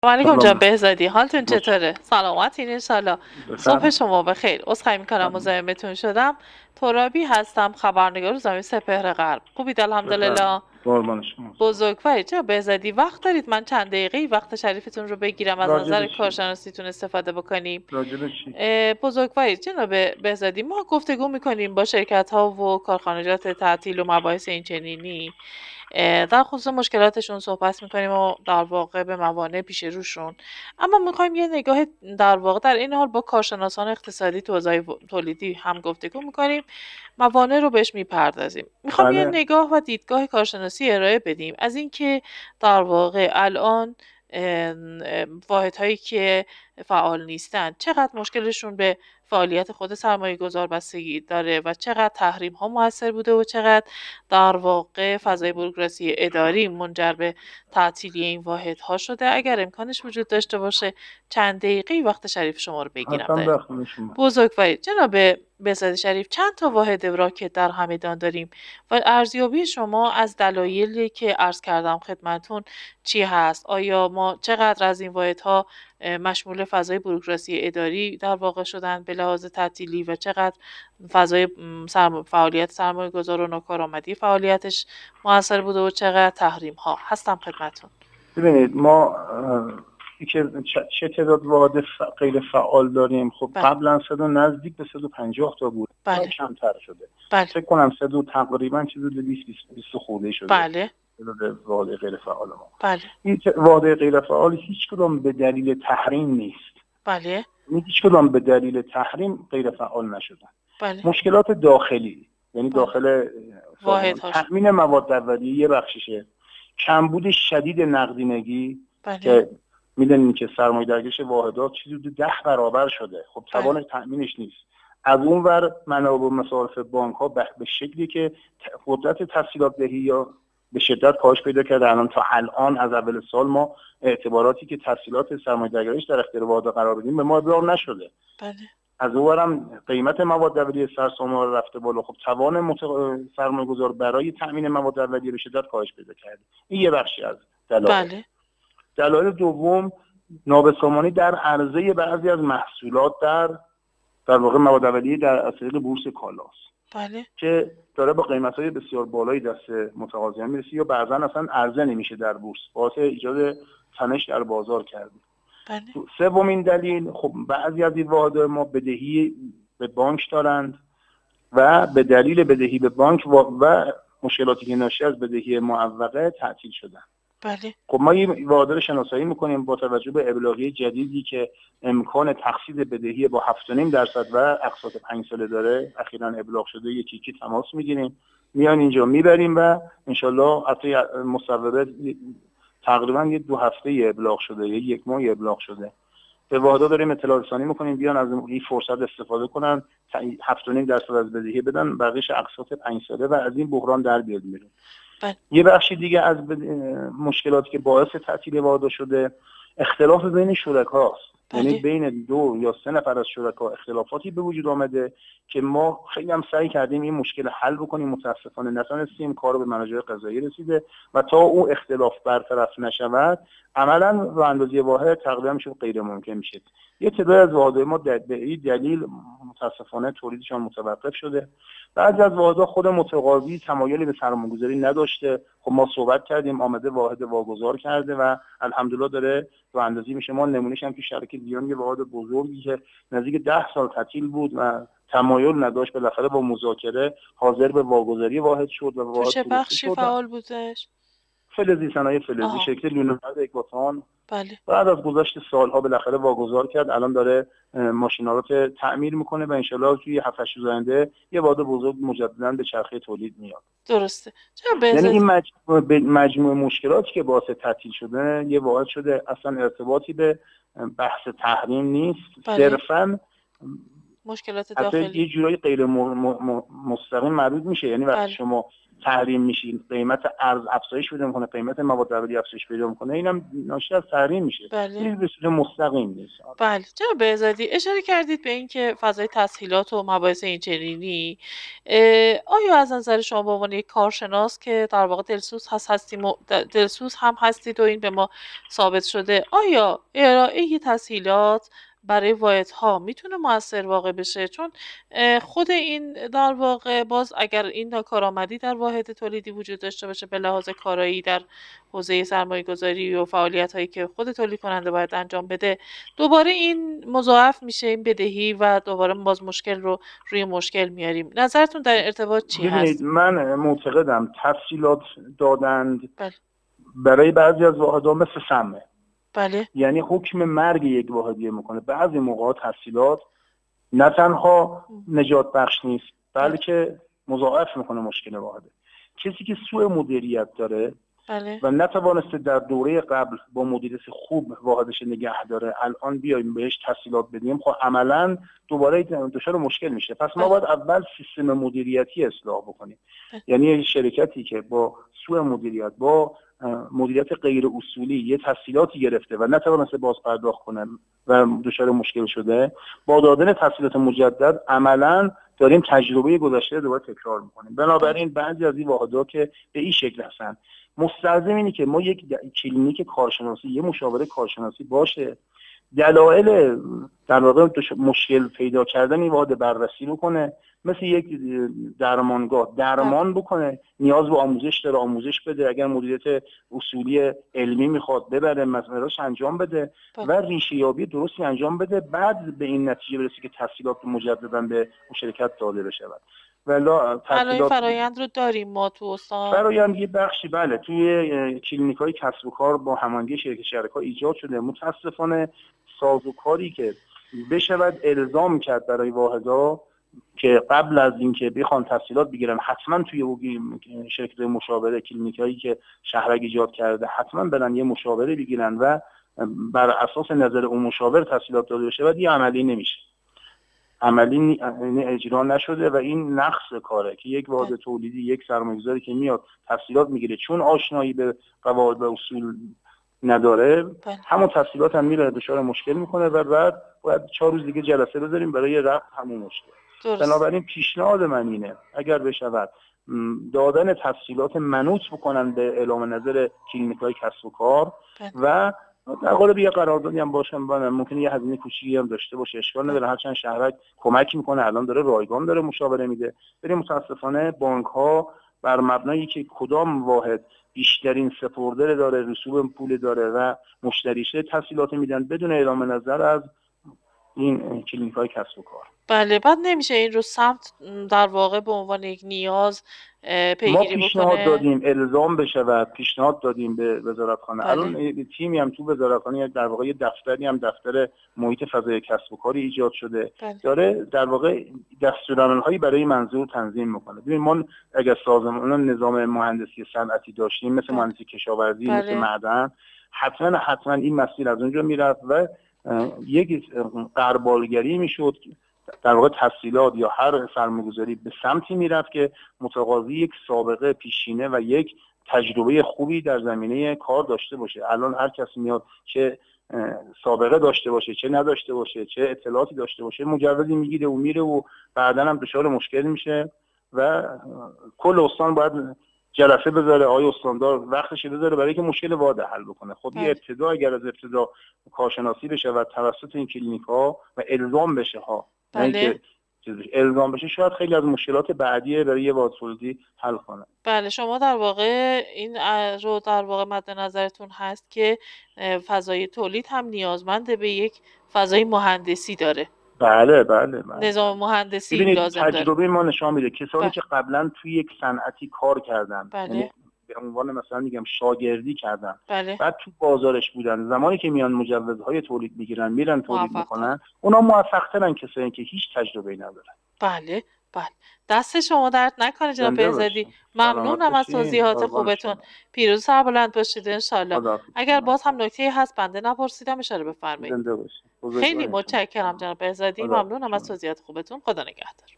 علیکم جان سلام. بهزادی، حالتون چطوره؟ سلامتین انشالله. صبح بفرم. شما بخیر. عذرخواهی میکنم مزاحمتون شدم. ترابی هستم، خبرنگار روزنامه سپهر غرب. خوبید بفرم. الحمدلله. قربان شما. بزرگواری چرا بهزادی وقت دارید من چند دقیقه وقت شریفتون رو بگیرم از راجع به نظر چی؟ کارشناسیتون استفاده بکنیم؟ راجع به چی؟ بزرگواری جناب بهزادی، ما گفتگو میکنیم با شرکت ها و کارخانجات تعطیل و مباحث اینچنینی، در خصوص مشکلاتشون صحبت میکنیم و در واقع به موانع پیش روشون، اما میخوایم یه نگاه در واقع در این حال با کارشناسان اقتصادی تو حوزه تولیدی هم گفتگو میکنیم، موانع رو بهش میپردازیم. میخوام یه بله. نگاه و دیدگاه کارشناسی ارائه بدیم از اینکه در واقع الان واحدهایی که فعال نیستند چقدر مشکلشون به فعالیت خود سرمایه گذار بستگی داره و چقدر تحریم ها موثر بوده و چقدر در واقع فضای بوروکراسی اداری منجر به تعطیلی این واحدها شده. اگر امکانش وجود داشته باشه چند دقیقه وقت شریف شما رو بگیرم. حتما بخونم شما. بزرگواری جناب بهزاد شریف، چند تا واحد راکت در همدان داریم و ارزیابی شما از دلایلی که عرض کردم خدمتون چی هست؟ آیا ما چقدر از این واحدها مشمول فضای بوروکراسی اداری در واقع شدن به لحاظ تعطیلی و چقدر فضای فعالیت سرمایه گذار و ناکارآمدی فعالیتش موثر بوده و چقدر تحریم ها؟ هستم خدمتون. ببینید ما که چه تعداد واحد غیر فعال داریم. خب بله. قبلا نزدیک به 150 تا بود. بله. کمتر شده. بله. فکر کنم تقریبا چیزی 20 خورده شده. بله. تعداد واحد غیر فعال ما. بله. این واحد غیر فعال هیچ کدوم به دلیل تحریم نیست. بله. هیچ کدوم به دلیل تحریم غیر فعال نشدن. بله. مشکلات داخلی، یعنی بله. داخل سازمان، واحدهاش. تأمین مواد اولیه یه بخششه، کمبود شدید نقدینگی. بله. که میدونین که سرمایه درگیرش واحدات چیزی حدود 10 برابر شده. خب توان تأمینش نیست. از اون ور منابع مصارف بانک ها به شکلی که قدرت تسهیلات دهی یا به شدت کاهش پیدا کرده. الان تا الان از اول سال ما اعتباراتی که تسهیلات سرمایه درگیریش در اختیار واحدها قرار بدیم به ما ابلاغ نشده. بله. از اونورم قیمت مواد اولیه سرسام‌ها رفته بالا. خب توان سرمایه‌گذار برای تأمین مواد اولیه به شدت کاهش پیدا کرده. این یه بخشی از دلایل. بله. دلایل دوم، نابسامانی در عرضه بعضی از محصولات در واقع مواد اولیه در طریق بورس کالاست. بله. که داره با قیمت‌های بسیار بالایی دست متقاضیان میرسه یا بعضا اصلا عرضه نمیشه در بورس، باعث ایجاد تنش در بازار کرده. بله. سومین دلیل، خب بعضی از این واحدهای ما بدهی به بانک دارند و به دلیل بدهی به بانک و مشکلاتی که ناشی از بدهی معوقه تعطیل شدن. بله. خب ما این واحدها رو شناسایی میکنیم با توجه به ابلاغیه جدیدی که امکان تخفیض بدهی با 7.5% و اقساط 5 ساله داره، اخیراً ابلاغ شده. یکی تماس میگیریم، میان اینجا میبریم و انشالله حتی مصوبه تقریبا یه 2 هفته ابلاغ شده، یک ماه ابلاغ شده. به واحدها داریم اطلاع رسانی میکنیم بیان از این فرصت استفاده کنن، 7.5% از بدهی بدن، بقیه‌اش اقساط 5 ساله و از این بحران در بیاد میره. یه بخش دیگه از مشکلاتی که باعث تعطیل واحدها شده اختلاف بین شرکاست. یعنی بین 2 یا 3 نفر از شرکا اختلافاتی به وجود آمده که ما خیلی هم سعی کردیم این مشکل حل بکنیم، متاسفانه نتونستیم. کارو به مناجع قضایی رسیده و تا اون اختلاف برطرف نشود عملاً رو اندازی واحد تقریبا میشه غیر ممکن میشه. یه تعداد از واحدهای ما به این دلیل متاسفانه تولیدشان متوقف شده. بعضی از واحدها خود متقاضی تمایلی به سرمایه‌گذاری نداشته. خب ما صحبت کردیم، آمده واحد واگذار کرده و الحمدلله داره رو اندازی میشه. ما نمونهش هم که شرکت دیان یه واحد بزرگی که نزدیک 10 سال تعطیل بود و تمایل نداشت، بالاخره با مذاکره حاضر به واگذاری واحد شد و واحد چه بخشی فعال بودش؟ فلزی، صنایع فلزی، شرکت لونارد اکباتان. بله. بعد از گذشت سالها بالاخره واگذار کرد. الان داره ماشین‌آلات تعمیر میکنه و انشالله توی 7-8 روز آینده یه واحد بزرگ مجددا به چرخه تولید میاد. درسته. یعنی این مجموعه مشکلاتی که باعث تعطیل شده یه واحد شده، اصلا ارتباطی به بحث تحریم نیست. صرفاً مشکلات داخلی یه جورایی غیر مستقیم مربوط میشه. یعنی وقتی شما تحریم میشین، قیمت ارز افزایش پیدا میکنه، قیمت مواد اولیه افزایش پیدا میکنه، اینم ناشی از تحریم میشه. این به صورت مستقیم نیست. بله جناب بهزادی، اشاره کردید به این که فضای تسهیلات و مباحث اینچنینی، آیا از نظر شما به عنوان یک کارشناس که در واقع دلسوز هم هستید و این به ما ثابت شده، آیا ارائه تسهیلات برای واحدها میتونه مؤثر واقع بشه؟ چون خود این در واقع باز اگر این ناکارآمدی در واحد تولیدی وجود داشته باشه به لحاظ کارایی در حوزه سرمایه‌گذاری و فعالیت‌هایی که خود تولید کننده باید انجام بده، دوباره این مضاعف میشه این بدهی و دوباره باز مشکل رو روی مشکل میاریم. نظرتون در ارتباط چی هست؟ ببینید، من معتقدم تسهیلات دادند برای بعضی از واحدها مثل سمه. بله. یعنی حکم مرگ یک واحدی میکنه. بعضی موقع تسهیلات نه تنها نجات بخش نیست بلکه مضاعف میکنه مشکل واحده. کسی که سوء مدیریت داره و نتوانسته در دوره قبل با مدیریت خوب واحدش نگه داره، الان بیایم بهش تسهیلات بدیم، خب عملا دوباره دچار مشکل میشه. پس ما باید اول سیستم مدیریتی اصلاح بکنیم. یعنی شرکتی که با سوء مدیریت، با مدیریت غیر اصولی یه تسهیلاتی گرفته و نتوانسته باز پرداخت کنه و دچار مشکل شده، با دادن تسهیلات مجدد عملا داریم تجربه گذشته دوباره تکرار میکنیم. بنابراین بعضی از این واحدها که به این شکل هستن، مستلزم اینه که ما یک کلینیک کارشناسی، یه مشاوره کارشناسی باشه، دلایل در واقع مشکل پیدا کردن این واحد بررسی بکنه، مثل یک درمانگاه درمان بکنه، نیاز به آموزش داره آموزش بده، اگر مدیریت اصولی علمی میخواد ببره مسئلهاش انجام بده و ریشه یابی درستی انجام بده، بعد به این نتیجه برسه که تسهیلات مجددا به مشارکت داده بشه. ولی فرآیند رو داریم ما تو استان. فرآیند یه بخشی بله توی کلینیک‌های کسب و کار با هماهنگی شرکت‌ها ایجاد شده. متاسفانه سازوکاری که بشود الزام کرد برای واحدها که قبل از اینکه بخوان تسهیلات بگیرن حتما توی شرکت مشاوره، کلینیکایی که شهرک ایجاد کرده حتما برن یه مشاوره بگیرن و بر اساس نظر اون مشاور تسهیلات داده بشه، و یه عملی نمیشه، عملی اجرا نشده و این نقص کاره که یک واحد تولیدی، یک سرمایه‌گذاری که میاد تسهیلات میگیره چون آشنایی به قواعد و اصول نداره، همون تسهیلات هم میره دچار مشکل میکنه و بعد باید 4 روز دیگه جلسه بذاریم برای رفع همون مشکل. بنابراین پیشنهاد من اینه اگر بشود دادن تسهیلات منوط بکنن به اعلام نظر کلینیک‌های کسب و کار و در قالب یه قراردادی هم باشه، ممکنه یه هزینه کوچیکی هم داشته باشه، اشکال نداره، هرچند شهرک کمک میکنه، الان داره رایگان داره مشاوره میده. ولی متاسفانه بانک‌ها بر مبنای که کدام واحد بیشترین سپرده داره، رسوب پول داره و مشتریشه تسهیلات میدن بدون اعلام نظر از این کلینیک‌های کسب و کار. بله، بعد نمیشه این رو سمت در واقع به عنوان یک نیاز پیگیری بکنه؟ ما پیشنهاد دادیم الزام بشه و پیشنهاد دادیم به وزارتخانه. الان تیمی هم تو وزارتخانه در واقع یه دفتری هم دفتر محیط فضای کسب و کاری ایجاد شده، داره در واقع دستورالعمل‌هایی برای منظور تنظیم میکنه. ببین ما اگر سازمان نظام مهندسی صنعتی داشتیم مثل مهندسی کشاورزی، مثل معدن، حتما این مسیر از اونجا میرفت و یک غربالگری میشد، در واقع تسهیلات یا هر سرمایه‌گذاری به سمتی میرفت که متقاضی یک سابقه پیشینه و یک تجربه خوبی در زمینه کار داشته باشه. الان هر کسی میاد چه سابقه داشته باشه چه نداشته باشه، چه اطلاعاتی داشته باشه، مجوزی میگیره و میره و بعداً هم دچار مشکل میشه و کل استان باید جلسه بذاره، آقای استاندار وقتش بذاره برای که مشکل واحد حل بکنه. خب این ابتدا اگر از ابتدا کارشناسی بشه و توسط این کلینیک‌ها و الزام بشه ها، که الزام بشه، شاید خیلی از مشکلات بعدی برای یه واحد تولیدی حل کنه. بله، شما در واقع این رو در واقع مد نظرتون هست که فضای تولید هم نیازمند به یک فضای مهندسی داره. بله. نظام مهندسی لازم داره. تجربه ما نشان میده کسانی که قبلا توی یک صنعتی کار کردن، یعنی به عنوان مثلا میگم شاگردی کردن، بعد تو بازارش بودن، زمانی که میان مجوزهای تولید میگیرن میرن تولید میکنن، اونا موفق‌ترن کسایی که هیچ تجربه‌ای ندارن. بله. دست شما درد نکنه جناب بهزادی. ممنونم از توضیحات خوبتون. پیروز سربلند باشید ان شاءالله. اگر باز هم نکته‌ای هست بنده نپرسیدم اشاره بفرمایید. خیلی متشکرم جناب بهزادی. ممنونم از توضیحات خوبتون. خدا نگهدار.